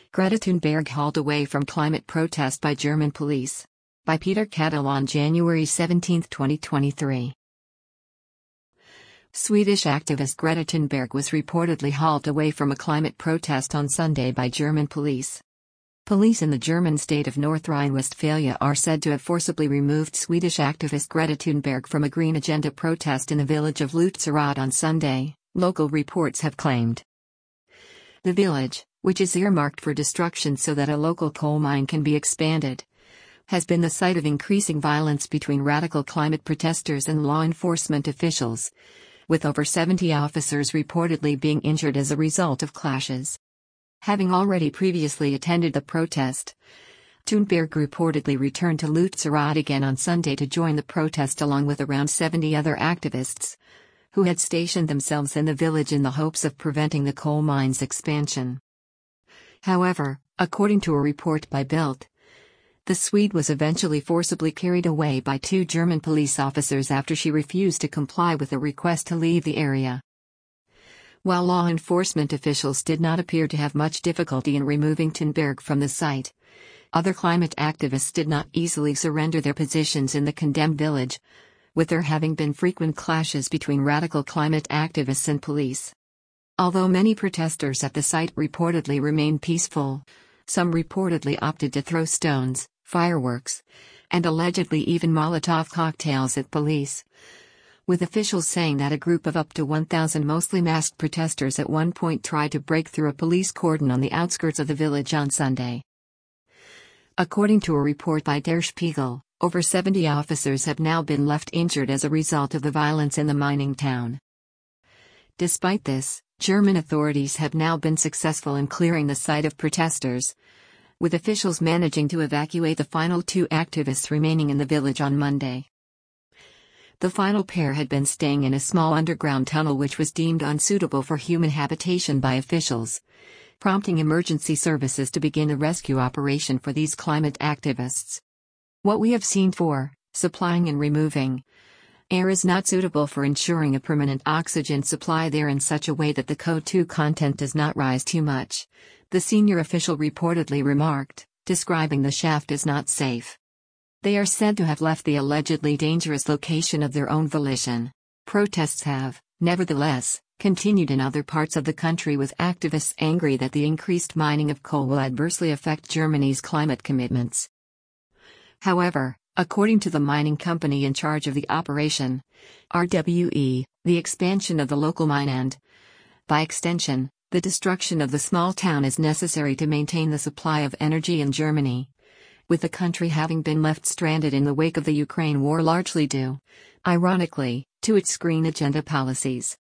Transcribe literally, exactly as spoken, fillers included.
Greta Thunberg hauled away from climate protest by German police. By Peter Kettle on January seventeenth, twenty twenty-three. Swedish activist Greta Thunberg was reportedly hauled away from a climate protest on Sunday by German police. Police in the German state of North Rhine-Westphalia are said to have forcibly removed Swedish activist Greta Thunberg from a Green Agenda protest in the village of Lutzerodt on Sunday, local reports have claimed. The village, which is earmarked for destruction so that a local coal mine can be expanded, has been the site of increasing violence between radical climate protesters and law enforcement officials, with over seventy officers reportedly being injured as a result of clashes. Having already previously attended the protest, Thunberg reportedly returned to Lutzerodt again on Sunday to join the protest along with around seventy other activists, who had stationed themselves in the village in the hopes of preventing the coal mine's expansion. However, according to a report by Bild, the Swede was eventually forcibly carried away by two German police officers after she refused to comply with a request to leave the area. While law enforcement officials did not appear to have much difficulty in removing Thunberg from the site, other climate activists did not easily surrender their positions in the condemned village, with there having been frequent clashes between radical climate activists and police. Although many protesters at the site reportedly remained peaceful, some reportedly opted to throw stones, fireworks, and allegedly even Molotov cocktails at police, with officials saying that a group of up to one thousand mostly masked protesters at one point tried to break through a police cordon on the outskirts of the village on Sunday. According to a report by Der Spiegel, over seventy officers have now been left injured as a result of the violence in the mining town. Despite this, German authorities have now been successful in clearing the site of protesters, with officials managing to evacuate the final two activists remaining in the village on Monday. The final pair had been staying in a small underground tunnel which was deemed unsuitable for human habitation by officials, prompting emergency services to begin a rescue operation for these climate activists. What we have seen for supplying and removing air is not suitable for ensuring a permanent oxygen supply there in such a way that the C O two content does not rise too much, the senior official reportedly remarked, describing the shaft as not safe. They are said to have left the allegedly dangerous location of their own volition. Protests have, nevertheless, continued in other parts of the country with activists angry that the increased mining of coal will adversely affect Germany's climate commitments. However, according to the mining company in charge of the operation, R W E, the expansion of the local mine and, by extension, the destruction of the small town is necessary to maintain the supply of energy in Germany, with the country having been left stranded in the wake of the Ukraine war largely due, ironically, to its Green Agenda policies.